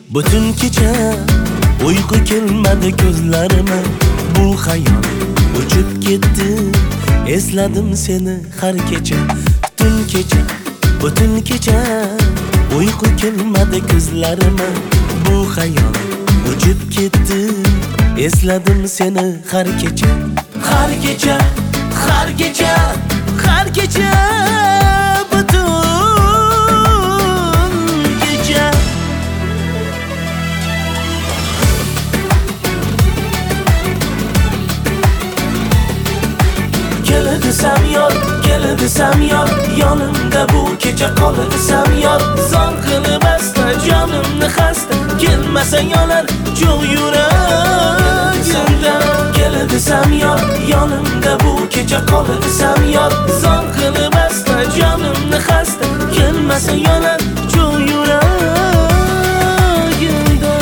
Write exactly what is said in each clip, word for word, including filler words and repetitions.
Butun kecha uyqu kelmadi ko'zlarime, bu xayol uchib ketdi. Esladim seni har kecha, butun kecha, butun kecha uyqu kelmadi ko'zlarime, bu xayol uchib ketdi. Esladim seni har kecha, har kecha, har kecha, har kecha, butun kecha. Kela desam yor, kela desam yor, yonimda bu kecha qola desam yor. Zor qilib asta jonimni xasta, kelmasa yonar cho'g' yuragimda. Kela desam yor, yonimda bu kecha qola desam yor. Zor qilib asta jonimni xasta, kelmasa yonar cho'g' yuragimda.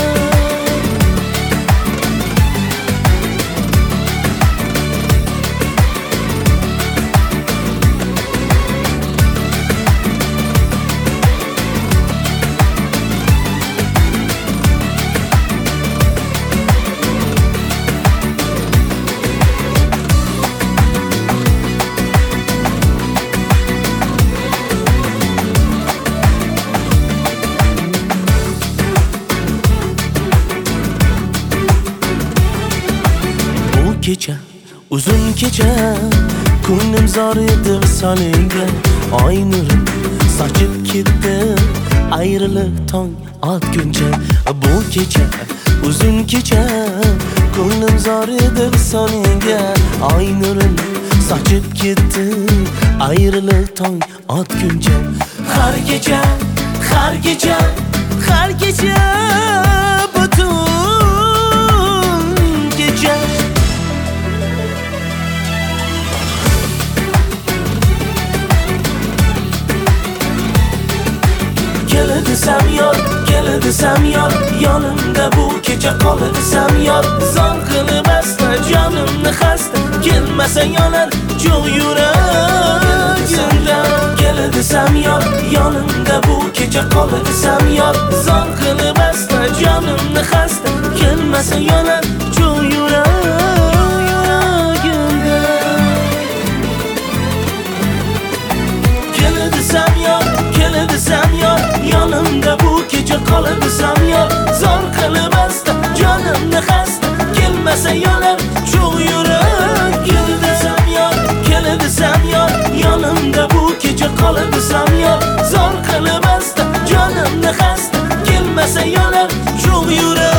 Kecha, uzun kecha, ko'nglim zor edi visolinga. Oy nurim sochib ketdi, ayrilib tong otguncha. Bu kecha, uzun kecha, ko'nglim zor edi visolinga. Oy nurim sochib ketdi, ayrilib tong otguncha. Har kecha, har kecha, har kecha, butun kecha. Kela desam yor, kela desam yor, yonimda bu kecha qola desam yor. Zor qilib asta jonimni xasta, kelmasa yonar cho'g' yuragimda. Kela desam yor, yonimda bu kecha qola desam yor. Zor qilib asta jonimni xasta, kelmasa yonar cho'g' yuragimda. Kela desam yor, kela desam yor, yonimda bu kecha qola desam yor. Zor qilib asta jonimni xasta, kelmasa yonar cho'g' yuragimda. Kela desam yor, yonimda bu kecha qola desam yor. Zor qilib asta jonimni xasta, kelmasa yonar cho'g' yuragimda.